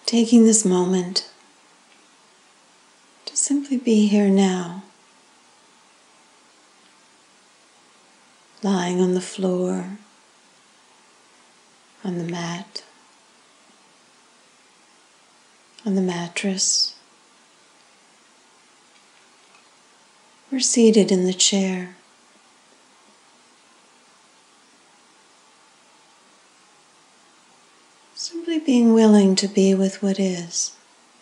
taking this moment to simply be here now, lying on the floor, on the mat, on the mattress, or seated in the chair. Simply being willing to be with what is,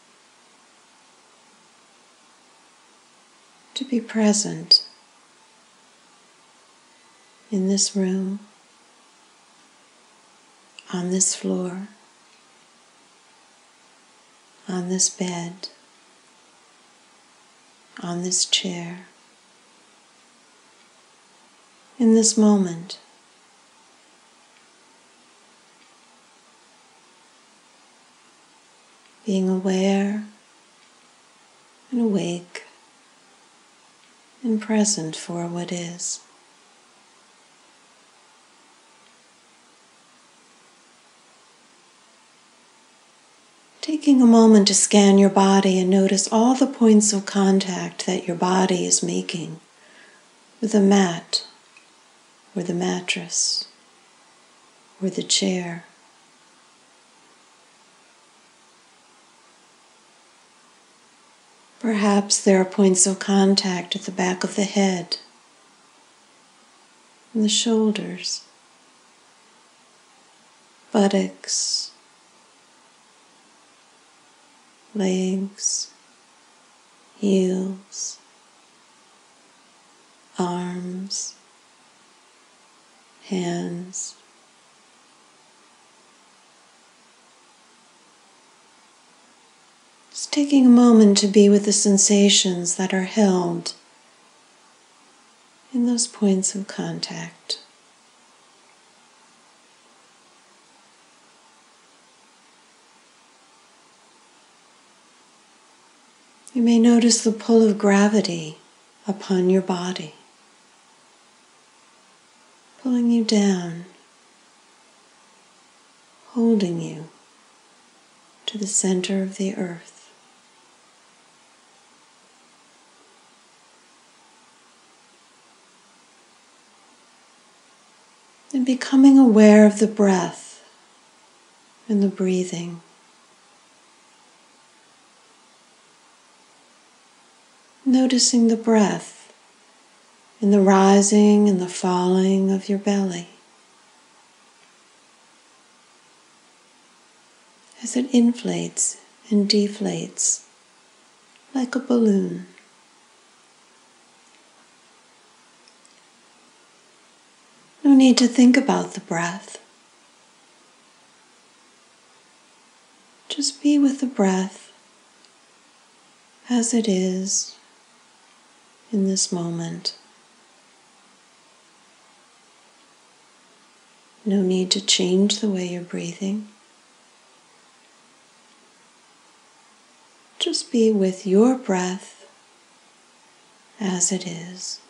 to be present in this room, on this floor, on this bed, on this chair, in this moment. Being aware and awake and present for what is. Taking a moment to scan your body and notice all the points of contact that your body is making with the mat, or the mattress, or the chair. Perhaps there are points of contact at the back of the head, and the shoulders, buttocks, legs, heels, arms, hands. Just taking a moment to be with the sensations that are held in those points of contact. You may notice the pull of gravity upon your body, pulling you down, holding you to the center of the earth. And becoming aware of the breath and the breathing. Noticing the breath in the rising and the falling of your belly as it inflates and deflates like a balloon. No need to think about the breath. Just be with the breath as it is in this moment. No need to change the way you're breathing. Just be with your breath as it is.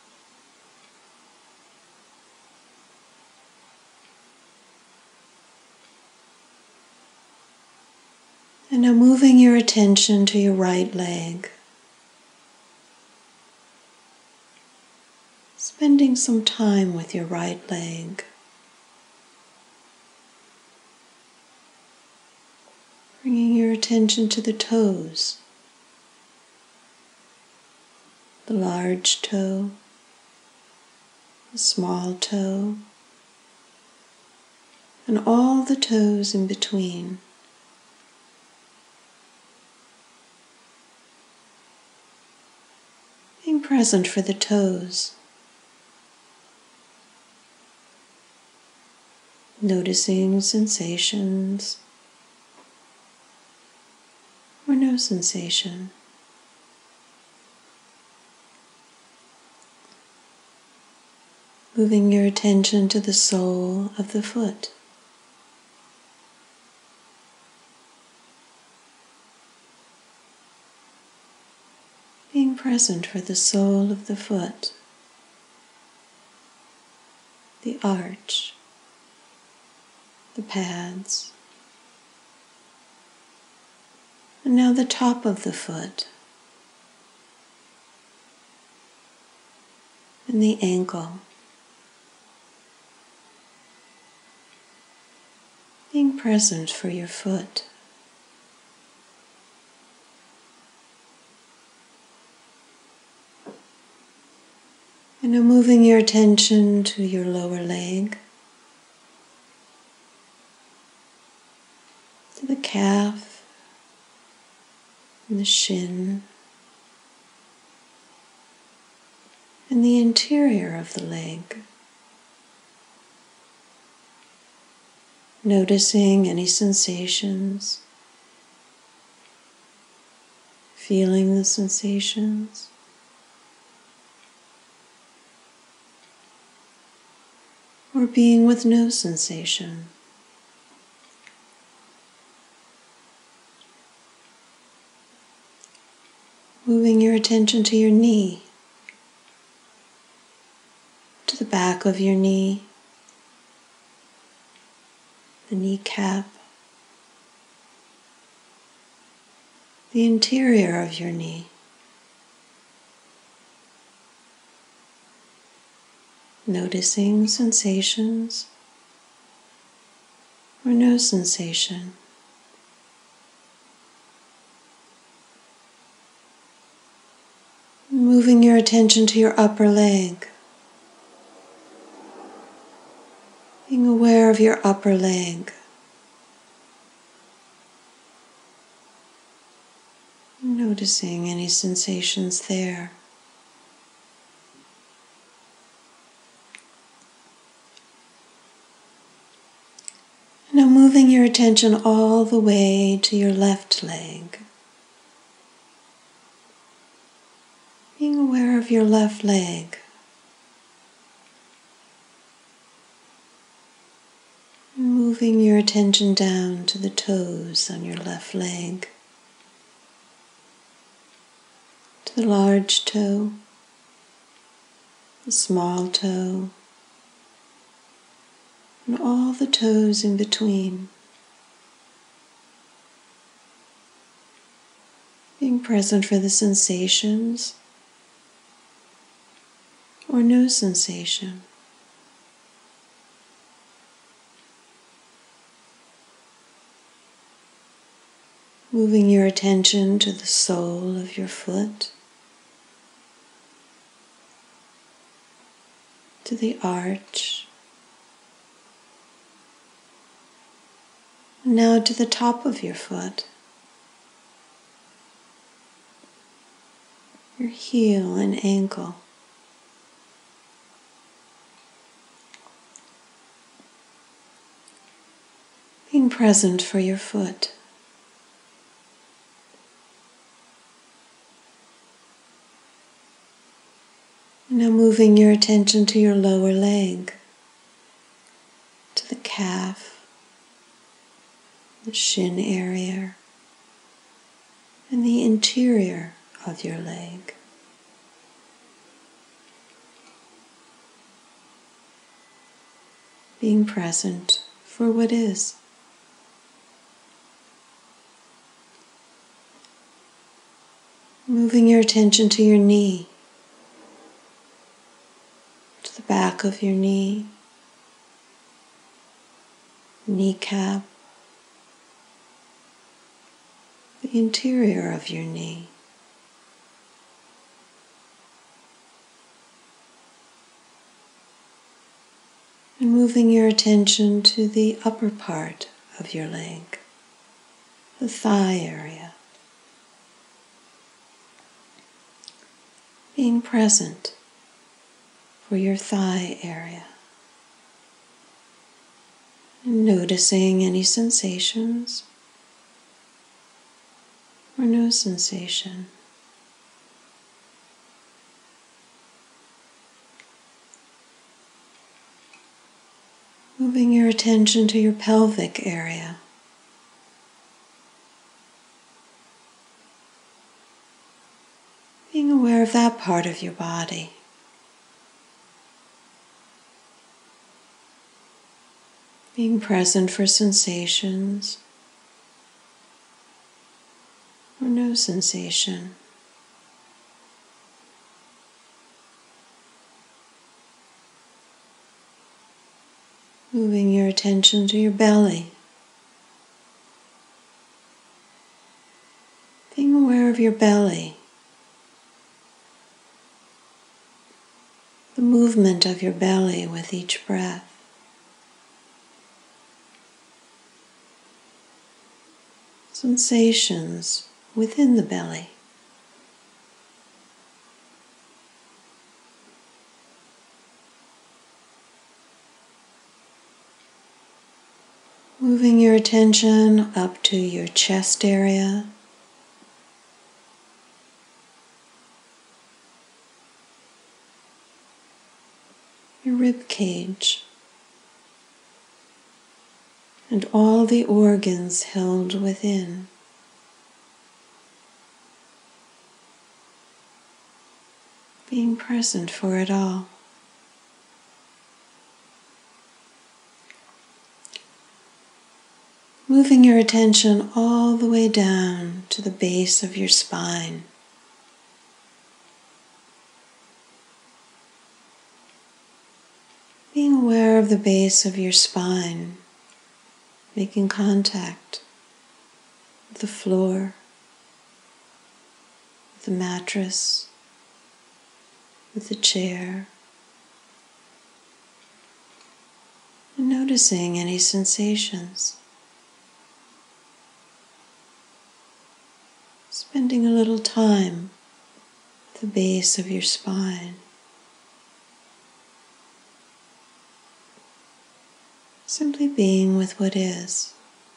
And now moving your attention to your right leg. Spending some time with your right leg. Bringing your attention to the toes. The large toe, the small toe, and all the toes in between. Being present for the toes. Noticing sensations or no sensation. Moving your attention to the sole of the foot. Being present for the sole of the foot, the arch, the pads, And now the top of the foot and the ankle. Being present for your foot. And now moving your attention to your lower leg, to the calf and the shin, and the interior of the leg. Noticing any sensations, feeling the sensations. Or being with no sensation. Moving your attention to your knee, to the back of your knee, the kneecap, the interior of your knee. Noticing sensations or no sensation. Moving your attention to your upper leg. Being aware of your upper leg. Noticing any sensations there. Now moving your attention all the way to your left leg. Being aware of your left leg. Moving your attention down to the toes on your left leg. To the large toe, the small toe, and all the toes in between. Being present for the sensations or no sensation. Moving your attention to the sole of your foot, to the arch, and now to the top of your foot, your heel and ankle. Being present for your foot. Now moving your attention to your lower leg, to the calf, the shin area, and the interior of your leg. Being present for what is. Moving your attention to your knee, to the back of your knee, kneecap, the interior of your knee. And moving your attention to the upper part of your leg, the thigh area. Being present for your thigh area. Noticing any sensations or no sensation. Moving your attention to your pelvic area. Being aware of that part of your body. Being present for sensations or no sensation. Moving your attention to your belly. Being aware of your belly. The movement of your belly with each breath. Sensations within the belly. Moving your attention up to your chest area. Your rib cage. And all the organs held within. Being present for it all. Moving your attention all the way down to the base of your spine. Being aware of the base of your spine, making contact with the floor, with the mattress, with the chair, and noticing any sensations. Spending a little time at the base of your spine. Simply being with what is.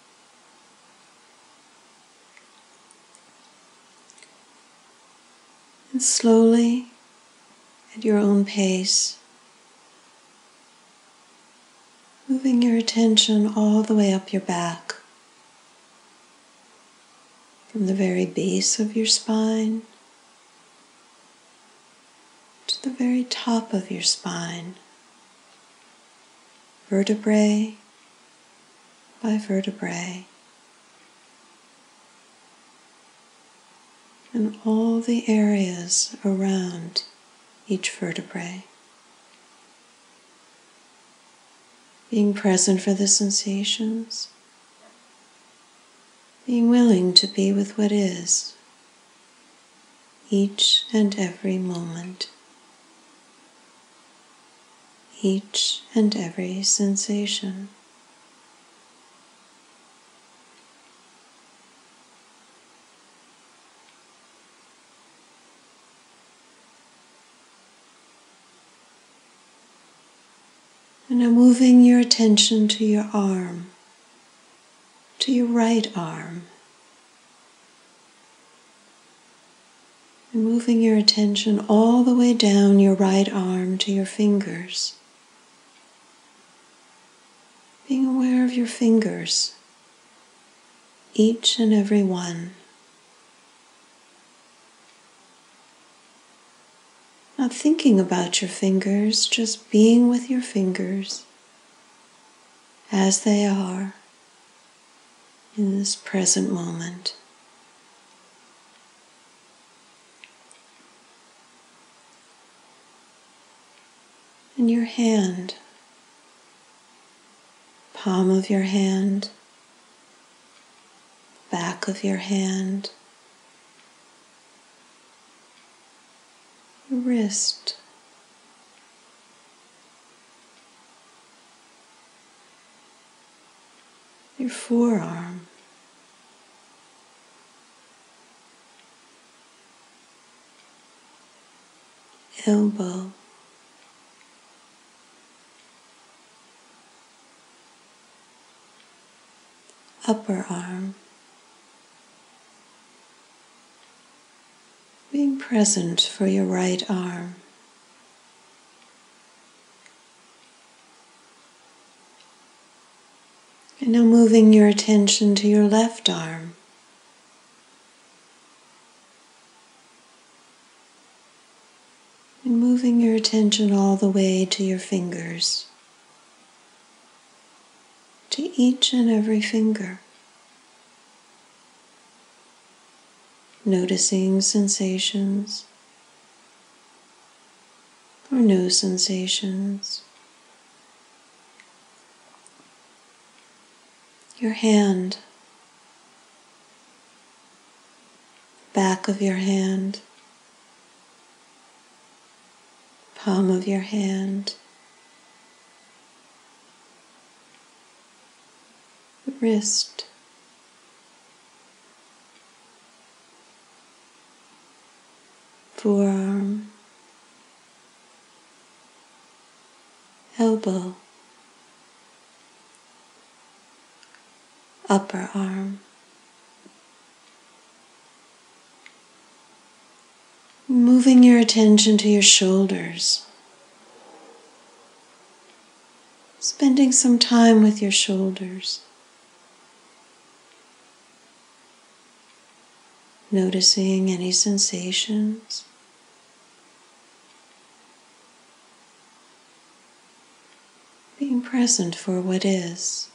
And slowly, at your own pace, moving your attention all the way up your back. From the very base of your spine to the very top of your spine, vertebrae by vertebrae, and all the areas around each vertebrae. Being present for the sensations, being willing to be with what is, each and every moment, each and every sensation. And now moving your attention to your arm, to your right arm. And moving your attention all the way down your right arm to your fingers. Being aware of your fingers, each and every one. Not thinking about your fingers, just being with your fingers as they are in this present moment. And your hand, palm of your hand, back of your hand, your wrist, your forearm, elbow, upper arm, being present for your right arm. And now moving your attention to your left arm. And moving your attention all the way to your fingers, to each and every finger. noticing sensations or no sensations. Your hand, back of your hand, palm of your hand, the wrist, forearm, elbow, upper arm. Moving your attention to your shoulders. Spending some time with your shoulders. Noticing any sensations. Being present for what is.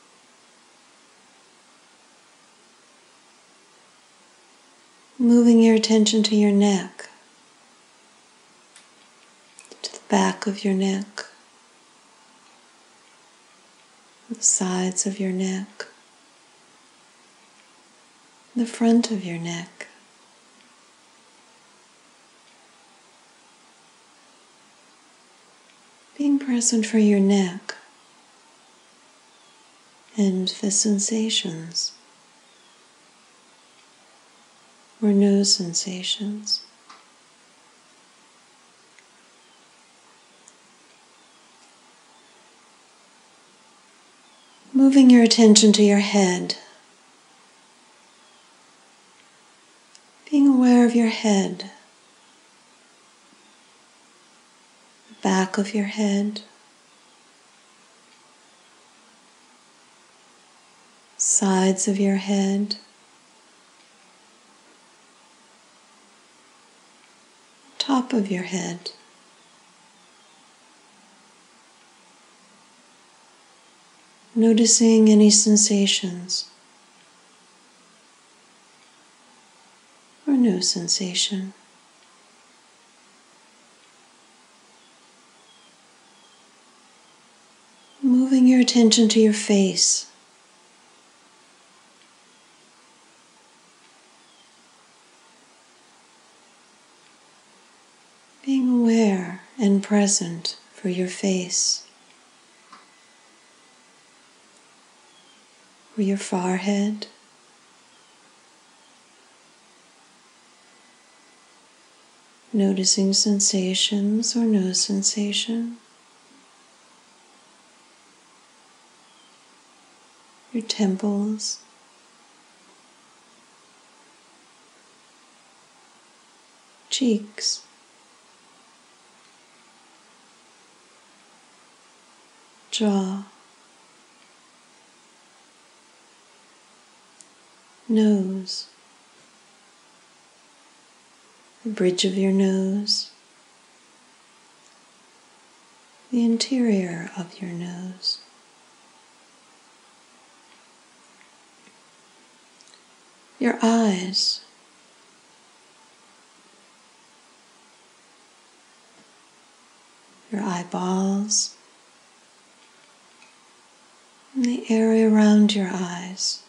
Moving your attention to your neck, to the back of your neck, the sides of your neck, the front of your neck. Being present for your neck and the sensations or no sensations. Moving your attention to your head, being aware of your head, the back of your head, sides of your head, top of your head. Noticing any sensations or no sensation. Moving your attention to your face. Being aware and present for your face, or your forehead, noticing sensations or no sensation, your temples, cheeks, jaw, nose, the bridge of your nose, the interior of your nose, your eyes, your eyeballs, and the area around your eyes.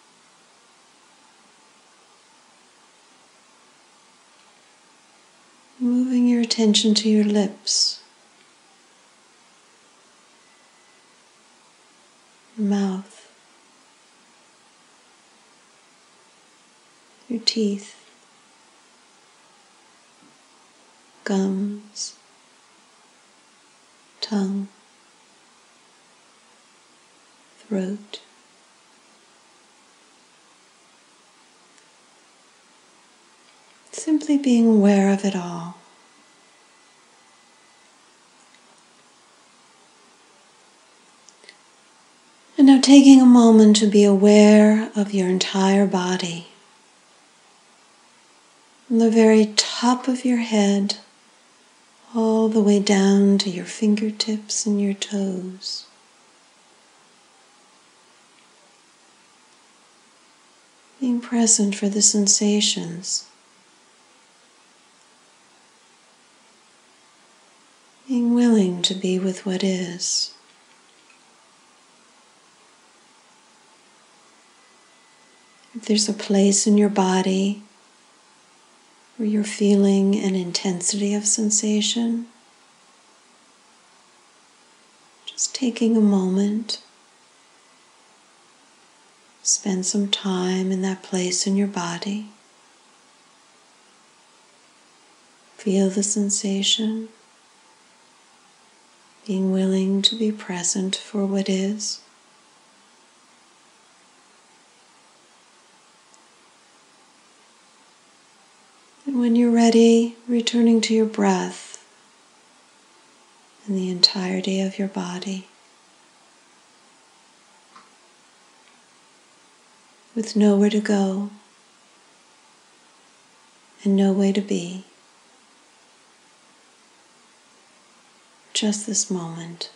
Moving your attention to your lips, mouth, your teeth, gums, tongue, throat. Simply being aware of it all. And now taking a moment to be aware of your entire body. From the very top of your head, all the way down to your fingertips and your toes. being present for the sensations, being willing to be with what is. If there's a place in your body where you're feeling an intensity of sensation, just taking a moment, spend some time in that place in your body. Feel the sensation, being willing to be present for what is. And when you're ready, returning to your breath and the entirety of your body, with nowhere to go and no way to be. Just this moment.